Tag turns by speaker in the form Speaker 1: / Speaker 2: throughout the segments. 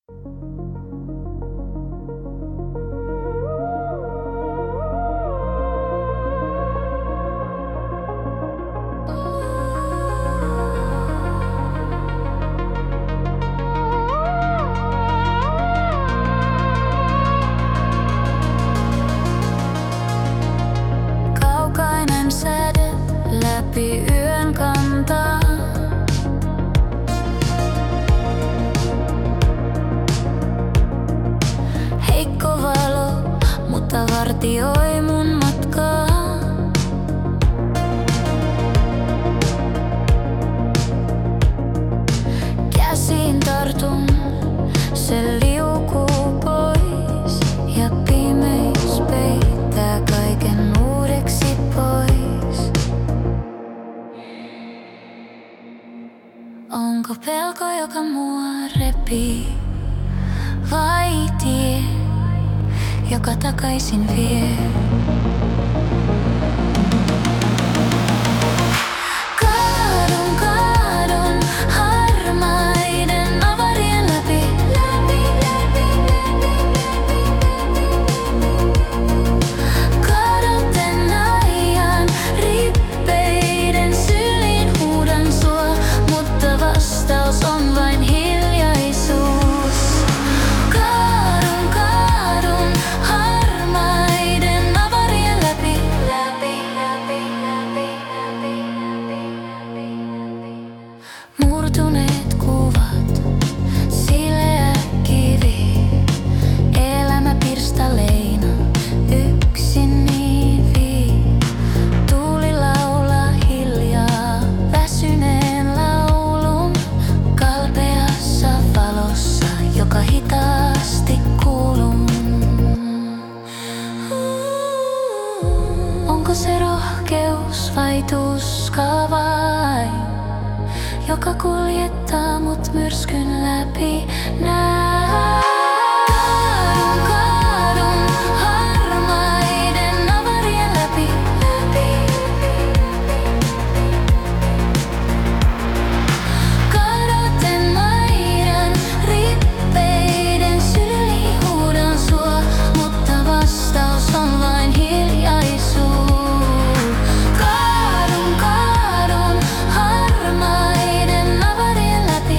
Speaker 1: Kaukainen säde läpi yön kantaa. Heikko valo, mutta vartioi mun matkaa. Käsiin tartun, se liukuu pois ja pimeys peittää kaiken uudeksi pois. Onko pelko, joka mua repii, vai tie, joka takaisin vie? Kaadun harmaiden avarien läpi. Kadoten ajan rippeiden syliin huudan sua, mutta vastaus on vain hiljaisuus. Kaadun harmaiden avarien läpi. Murtuneet kuvat, sileä kivi, elämä pirstaleina, yksin niivi. Tuuli laulaa hiljaa väsyneen laulun, kalpeassa valossa, joka hitaasti kuuluu. Onko se rohkeus vai tuska vain, joka kuljettaa mut myrskyn läpi? Kaadun harmaiden avarien läpi. Kadoten maiden rippeiden syliin huudan sua, mutta vastaus on vain hiljaisuus. Kaadun harmaiden avarien läpi.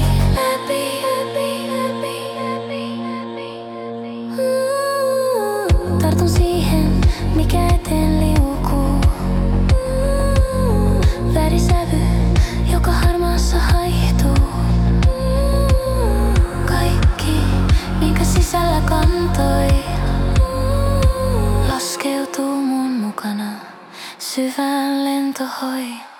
Speaker 1: Tartun siihen, mikä eteen liukuu. Värisävy, joka harmaassa haihtuu. Kaikki, minkä sisällä kantoi, laskeutuu mun mukana syvään lentohoi.